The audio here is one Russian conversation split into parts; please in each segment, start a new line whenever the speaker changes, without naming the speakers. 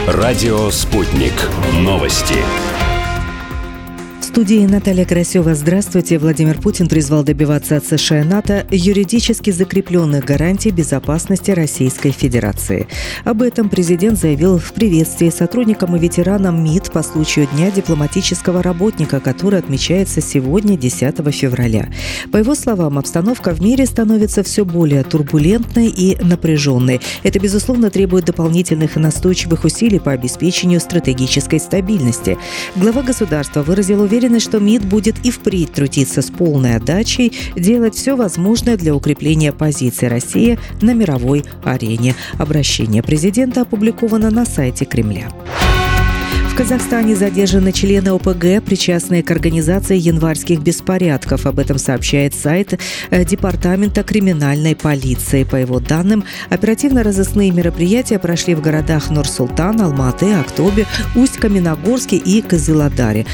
Радио «Спутник». Новости.
В студии Наталья Карасева. Здравствуйте. Владимир Путин призвал добиваться от США и НАТО юридически закрепленных гарантий безопасности Российской Федерации. Об этом президент заявил в приветствии сотрудникам и ветеранам МИД по случаю Дня дипломатического работника, который отмечается сегодня, 10 февраля. По его словам, обстановка в мире становится все более турбулентной и напряженной. Это, безусловно, требует дополнительных и настойчивых усилий по обеспечению стратегической стабильности. Глава государства выразил уверенность, что МИД будет и впредь трудиться с полной отдачей, делать все возможное для укрепления позиции России на мировой арене. Обращение президента опубликовано на сайте Кремля. В Казахстане задержаны члены ОПГ, причастные к организации январских беспорядков. Об этом сообщает сайт Департамента криминальной полиции. По его данным, оперативно-розыскные мероприятия прошли в городах Нур-Султан, Алматы, Актобе, Усть-Каменогорске и Кызылодаре.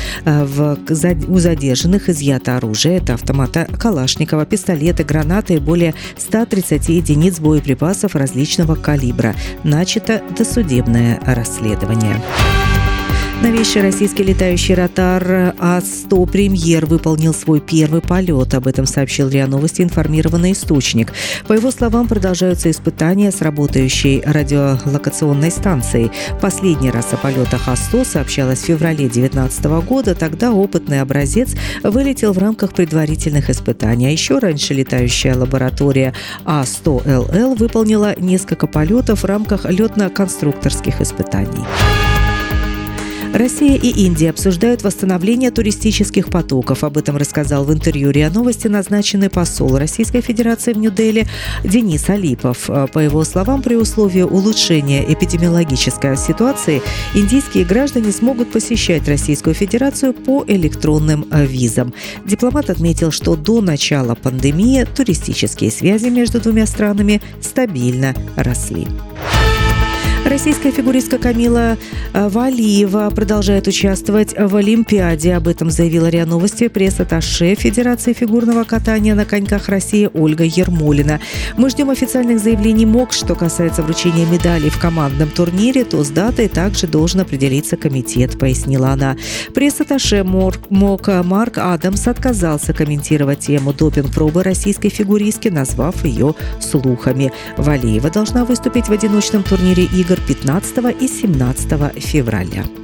У задержанных изъято оружие. Это автоматы Калашникова, пистолеты, гранаты и более 130 единиц боеприпасов различного калибра. Начато досудебное расследование. Новейший российский летающий ротар А-100 «Премьер» выполнил свой первый полет. Об этом сообщил РИА Новости информированный источник. По его словам, продолжаются испытания с работающей радиолокационной станцией. Последний раз о полетах А-100 сообщалось в феврале 2019 года. Тогда опытный образец вылетел в рамках предварительных испытаний. А еще раньше летающая лаборатория А-100ЛЛ выполнила несколько полетов в рамках летно-конструкторских испытаний. Россия и Индия обсуждают восстановление туристических потоков. Об этом рассказал в интервью РИА Новости назначенный посол Российской Федерации в Нью-Дели Денис Алипов. По его словам, при условии улучшения эпидемиологической ситуации индийские граждане смогут посещать Российскую Федерацию по электронным визам. Дипломат отметил, что до начала пандемии туристические связи между двумя странами стабильно росли. Российская фигуристка Камила Валиева продолжает участвовать в Олимпиаде. Об этом заявила РИА Новости пресс-атташе Федерации фигурного катания на коньках России Ольга Ермолина. Мы ждем официальных заявлений МОК. Что касается вручения медалей в командном турнире, то с датой также должен определиться комитет, пояснила она. Пресс-атташе МОК Марк Адамс отказался комментировать тему допинг-пробы российской фигуристки, назвав ее слухами. Валиева должна выступить в одиночном турнире игр 15 и 17 февраля.